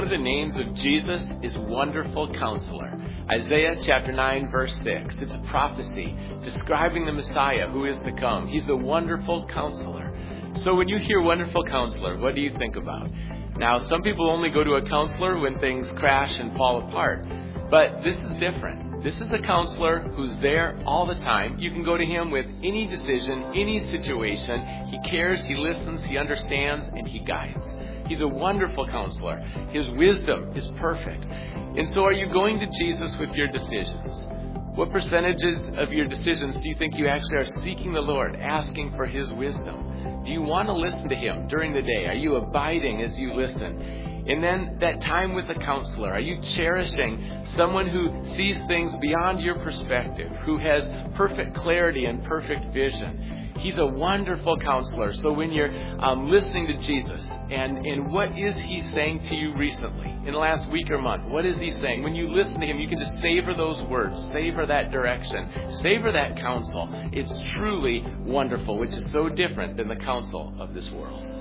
of the names of Jesus is Wonderful Counselor. Isaiah chapter 9, verse 6. It's a prophecy describing the Messiah who is to come. He's the Wonderful Counselor. So when you hear Wonderful Counselor, what do you think about? Now, some people only go to a counselor when things crash and fall apart. But this is different. This is a counselor who's there all the time. You can go to him with any decision, any situation. He cares, he listens, he understands, and he guides. He's a wonderful counselor. His wisdom is perfect. And so are you going to Jesus with your decisions? What percentages of your decisions do you think you actually are seeking the Lord, asking for his wisdom? Do you want to listen to him during the day? Are you abiding as you listen? And then that time with a counselor, are you cherishing someone who sees things beyond your perspective, who has perfect clarity and perfect vision? He's a wonderful counselor. So when you're listening to Jesus, and what is he saying to you recently, in the last week or month? What is he saying? When you listen to him, you can just savor those words, savor that direction, savor that counsel. It's truly wonderful, which is so different than the counsel of this world.